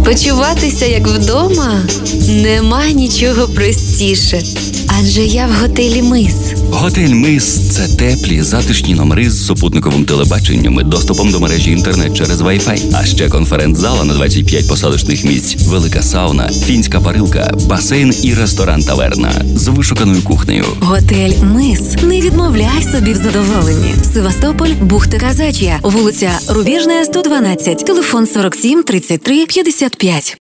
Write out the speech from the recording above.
Почуватися як вдома? Нема нічого простіше. Адже я в готелі «Мис». Готель «Мис» – це теплі, затишні номери з супутниковим телебаченням і доступом до мережі інтернет через Wi-Fi. А ще конференц-зала на 25 посадочних місць, велика сауна, фінська парилка, басейн і ресторан-таверна з вишуканою кухнею. Готель «Мис». Не відмовляй собі в задоволенні. Севастополь, бухта Казач'я, вулиця Рубіжна, 112, телефон 47 33 55.